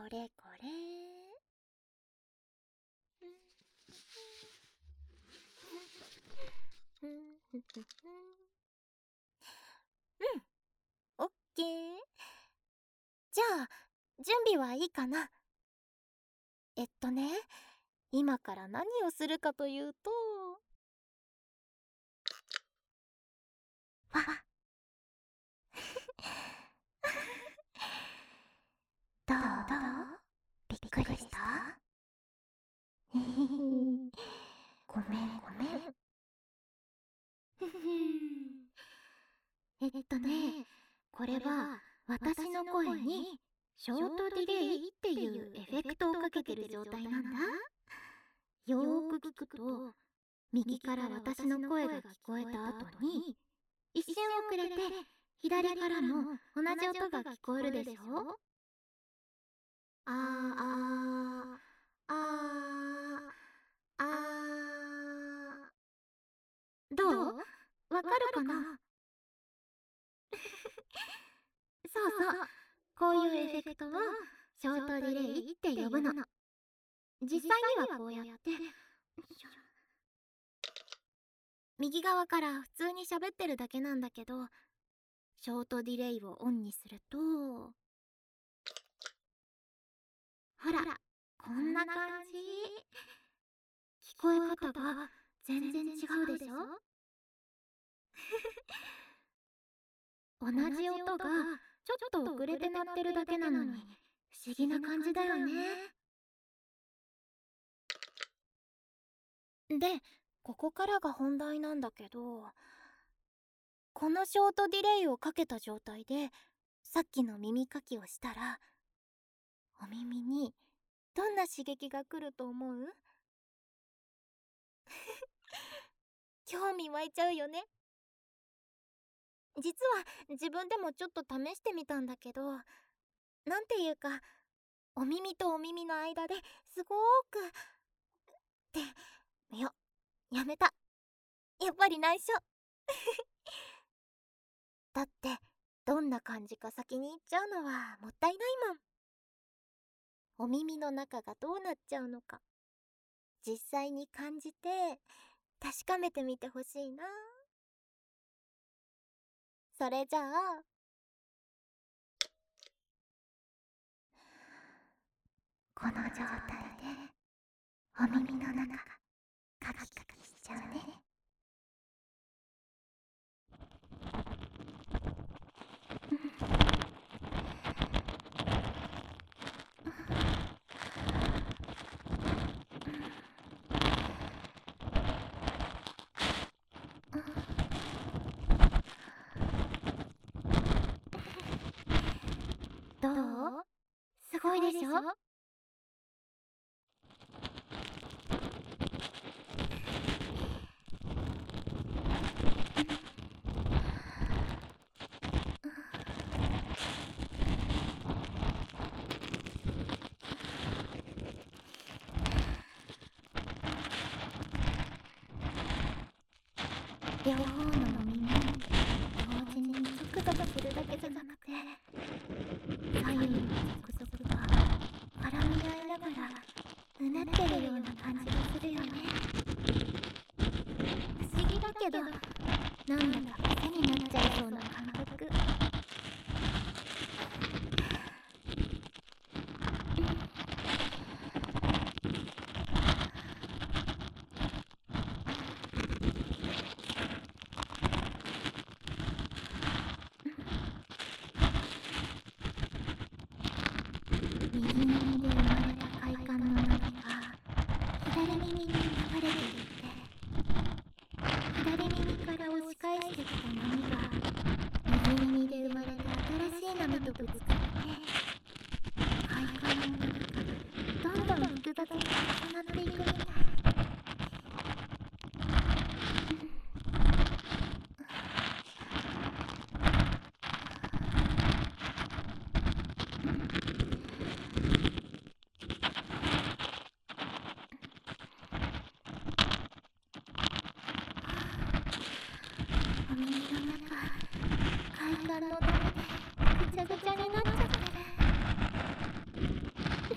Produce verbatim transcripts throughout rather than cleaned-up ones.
れこれ。うん、オッケー。じゃあ準備はいいかな。えっとね、今から何をするかというと、わどうどう、びっくりした？ごめんごめん。えっとね、これは私の声にショートディレイっていうエフェクトをかけてる状態なんだ。よーく聞くと、右から私の声が聞こえた後に一瞬遅れて左からも同じ音が聞こえるでしょ。あーあーあーあー。どう？わかるかな？そうそう、こういうエフェクトをショートディレイって呼ぶの。実際にはこうやって右側から普通に喋ってるだけなんだけど、ショートディレイをオンにすると、ほら、こんな感じ。聞こえ方が全然違うでしょ。同じ音がちょっと遅れて鳴ってるだけなのに不思議な感じだよね。で、ここからが本題なんだけど、このショートディレイをかけた状態でさっきの耳かきをしたら、お耳にどんな刺激が来ると思う？興味湧いちゃうよね。実は自分でもちょっと試してみたんだけど、なんていうか、お耳とお耳の間ですごーくってよ、やめた。やっぱり内緒。だってどんな感じか先に言っちゃうのはもったいないもん。お耳の中がどうなっちゃうのか実際に感じて確かめてみてほしいな。それじゃあ、この状態でお耳の中カキカキしちゃうね。どう？すごいでしょ？両方の耳同時にゾクゾクするだけじゃなくて、左右のゾクゾクが絡み合いながらうねってるような感じがするよね。不思議だけど、なんだか癖になっちゃいそうな感覚。右耳で生まれた快感の波が左耳に流れていって、左耳から押し返してきた波が右耳で生まれた新しい波とぶつかって、快感の波がどんどん複雑に重なっていくみたい。お耳の中、快感の波でぐちゃぐちゃになっちゃってる。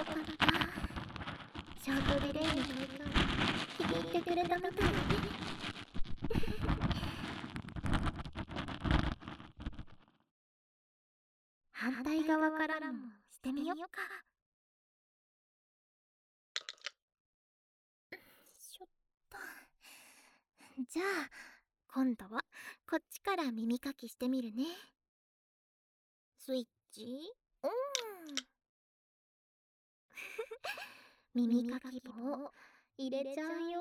かった。ショートディレイの体感気に入ってくれたみたいだね。反対側からもしてみよっか。しょっと。じゃあ今度はこっちから耳かきしてみるね。スイッチオン。耳かき棒入れちゃうよ。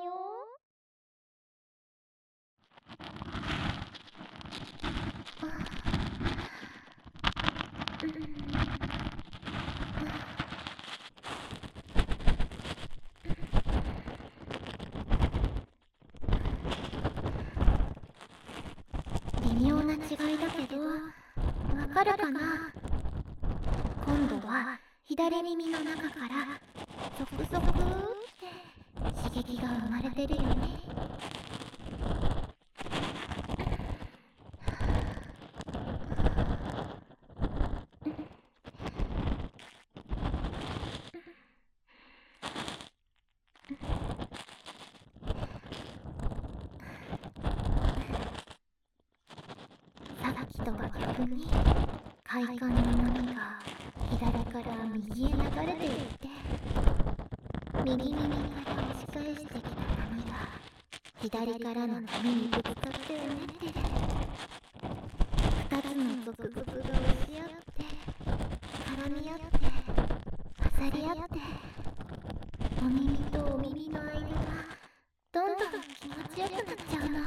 微妙な違いだけどわかるかな。今度は左耳の中からゾクゾクって刺激が生まれてるよね。さっきとは逆に快感の波が左から右へ流れていって、右耳から押し返してきた波が左からの波にぶつかってうねってる。二つのゾクゾクが押し合って絡み合って混ざり合って、お耳とお耳の間がどんどん気持ちよくなっちゃうの。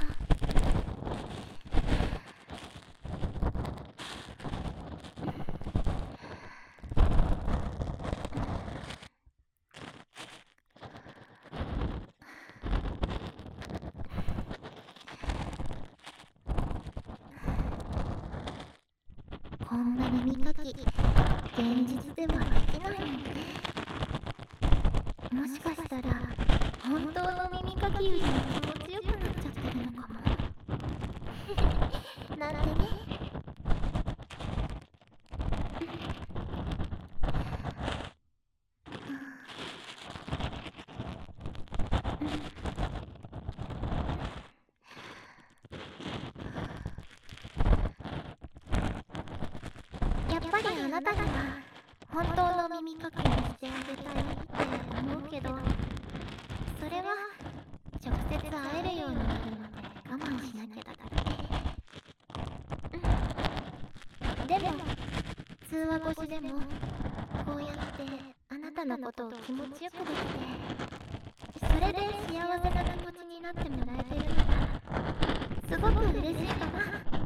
こんな耳かき現実ではできないもんね。もしかしたら本当の耳かきよりも気持ちよくなっちゃってるのかも。なんてね。やっぱりあなたには本当の耳かきにしてあげたいって思うけど、それは直接会えるようになるまで我慢しなきゃだからね。うん。でも通話越しでもこうやってあなたのことを気持ちよくできて、それで幸せな気持ちになってもらえてるのがすごく嬉しいかな。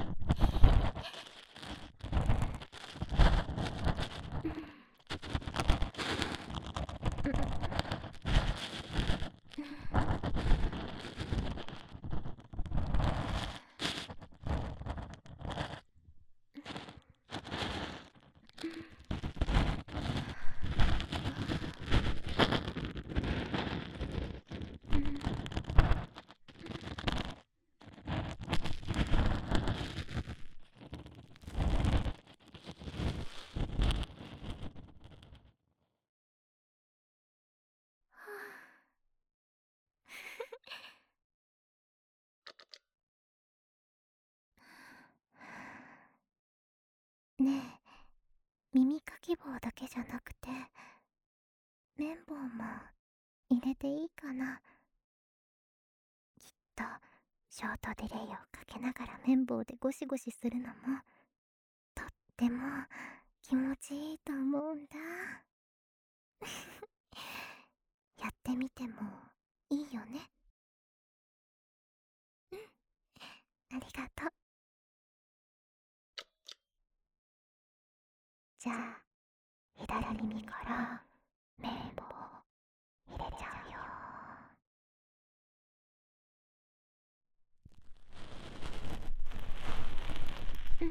ねえ、耳かき棒だけじゃなくて綿棒も入れていいかな。きっとショートディレイをかけながら綿棒でゴシゴシするのもとっても気持ちいいと思うんだ。やってみてもいいよね。うん、ありがとう。じゃあ左耳から綿棒入れちゃうよ。うん。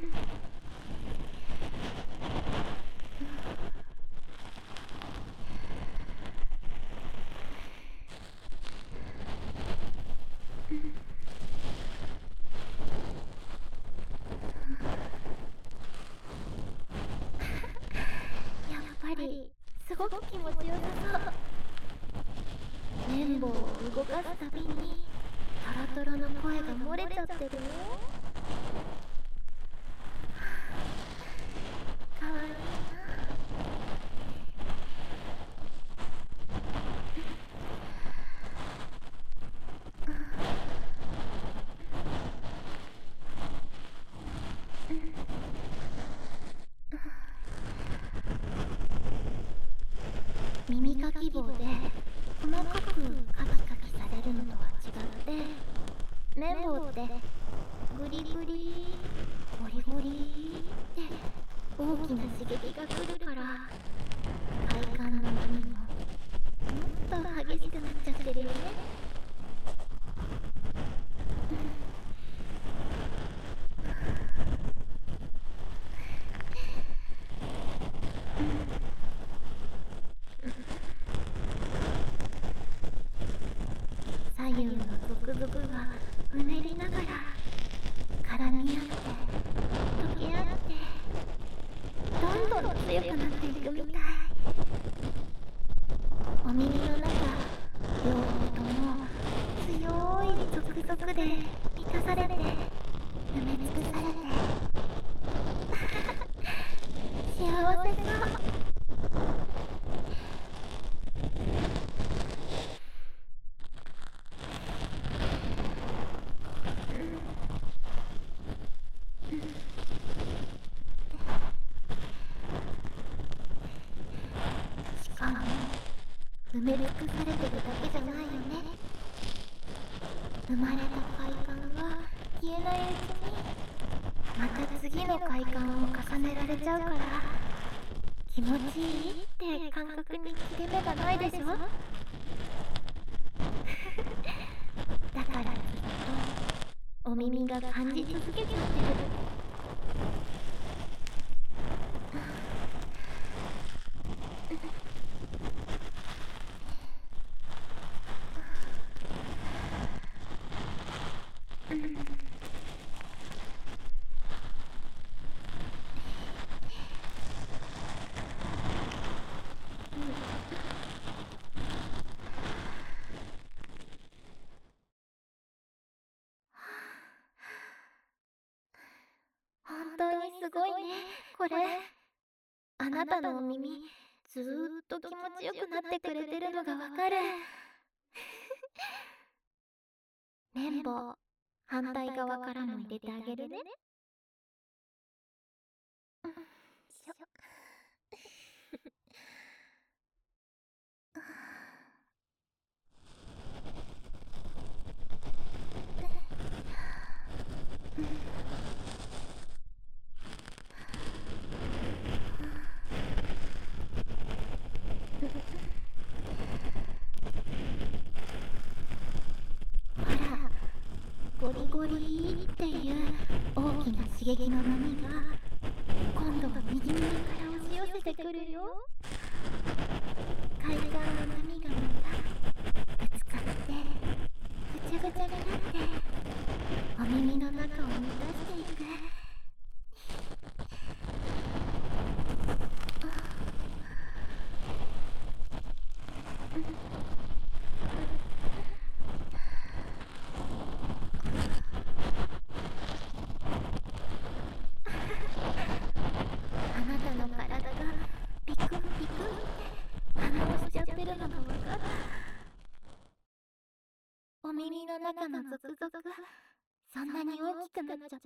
やっぱりすごく気持ちよさそう。綿棒を動かすたびにトロトロの声が漏れちゃってるよ。かわいいな。耳かき棒で細かくカキカキされるのとは違って、綿棒ってグリグリゴリゴリって大きな刺激が来るから、快感の波ももっと激しくなっちゃってるよね。左右のゾクゾクがうねりながら絡み合って溶け合って、どんどん強くなっていくみたい。お耳の中、両方とも強いゾクゾクで満たされて埋め尽くされて幸せそう。しかも埋め尽くされてるだけじゃないよね。生まれた快感が消えないうちにまた次の快感を重ねられちゃうから、気持ちいいって感覚に切れ目がないでしょ。だからきっとお耳が感じ続けちゃってる。本当にすごいね、これ。あなたのお耳、ずーっと気持ちよくなってくれてるのがわかる。綿棒、反対側からも入れてあげるね。うん、しょ。ほら、ゴリゴリっていう大きな刺激の波が今度は右耳から押し寄せてくるよ。快感の波がまたぶつかってぐちゃぐちゃになってお耳の中を満たしていく。あなたの体がピクンピクンって反応しちゃってるのがわかる。お耳の中のゾクゾクがそんなに大きくなっちゃった。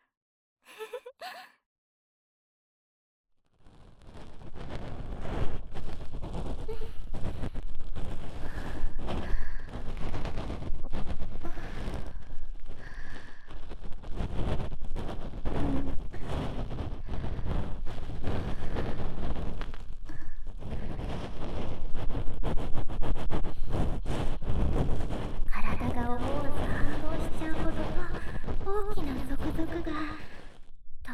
体が思わず反応しちゃうほどの大きなゾクゾクが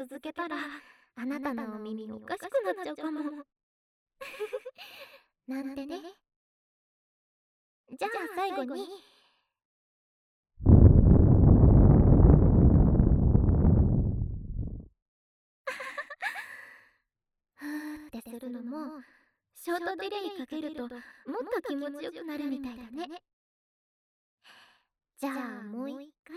続けたらあなたのお耳おかしくなっちゃうかも。なんてね。じゃあ最後にふーってするのもショートディレイかけるともっと気持ちよくなるみたいだね。じゃあもう一回。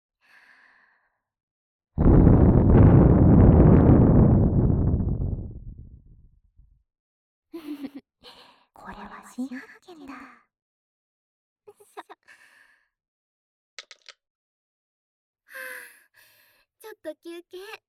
これは新発見だ。ちょっと休憩。